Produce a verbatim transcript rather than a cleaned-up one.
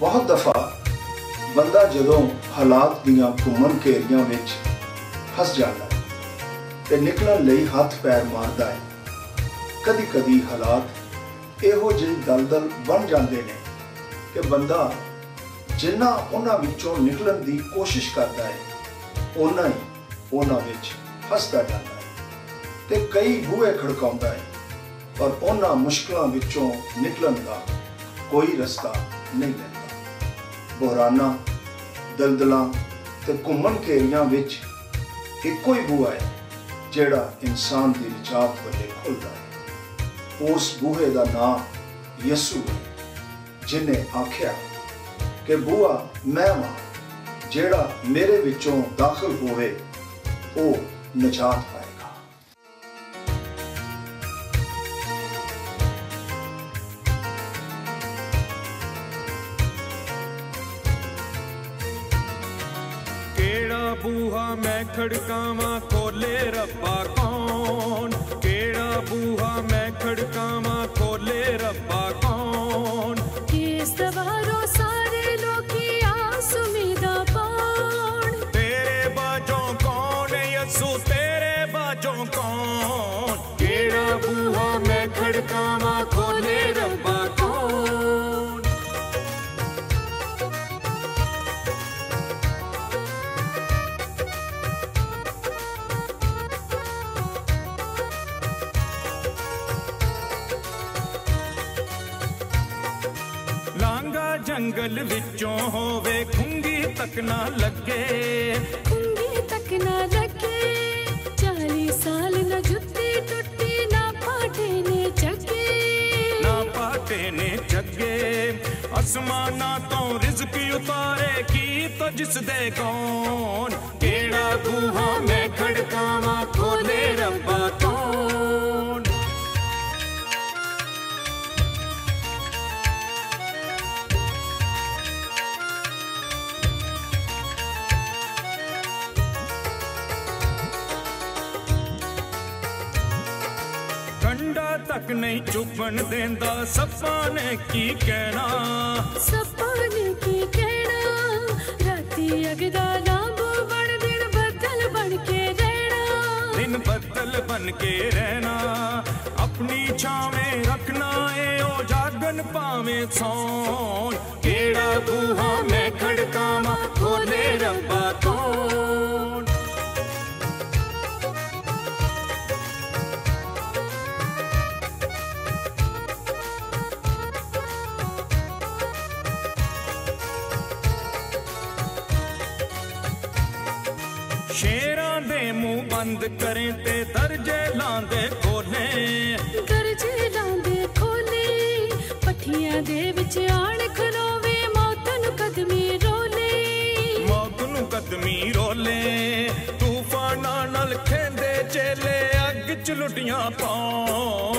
बहुत दफ़ा बंदा जदों हालात दियां घुमन घेरियां विच फस जाता है ते निकलण लई हथ पैर मारदा है। कदी कदी हालात इहो जिही दलदल बन जाते हैं कि बंदा जिन्ना उन्हां विचों निकलण दी कोशिश करता है उन्ना ही उन्हां विच फसदा जाता है ते कई बूहे खड़काउंदा है, पर उन्हां मुश्किलां विचों निकलण दा कोई रस्ता नहीं मिलता। बहराना दलदलां ते घुमन घेरियां विच इक्को ही बूहा है जिहड़ा इंसान दी निजात वल्ले खुलदा है। उस बूहे दा नाम यसू है, जिन्हें आख्या कि बूहा मैं वां, जिहड़ा मेरे विचों दाखिल होवे ओ निजात पाएगा। बूहा मैं खड़कावा खोले रब्बा कौन, केड़ा बूहा मैं खड़कावा खोले रब्बा कौन। केस दवारो सारे लोकी आस उम्मीदा पाउण, तेरे बाजों कौन यसू तेरे बाजों कौन। केड़ा बूहा मैं खड़कावा खोले रब्बा कौन। लांगा जंगल विचों होवे खुंगी तक ना लगे, खुंगी तक ना लगे। चाली साल न जुत्ती टुट्टी ना पाटे ने जगे, ना पाटे ने जगे। आसमाना तो रिज़्क़ उतारे की तो जिस दे कौन। केड़ा बूहा मैं खड़कावा खोले रब्बा कौन। कंडा तक नहीं चुभन देंदा सप्पा ने की कहना, सप्पा ने की कहना। राती अगदा लांबो बन दिन बदल बन के रहना, दिन बदल बन के रहना। अपनी छावें रखना है ओ जागन पावे सौन। केड़ा बूहा मैं खड़कावा खोले रब्बा कौन। शेरां दे मुंह बंद करें ते दरजे लांदे खोले, दरजे लांदे खोले। पठियां दे विच आण खलोवे मौतन कदमी रोले, मौत नू कदमी रोले। तूफानां नाल खेंदे चेले अग च लुटियां पाउण।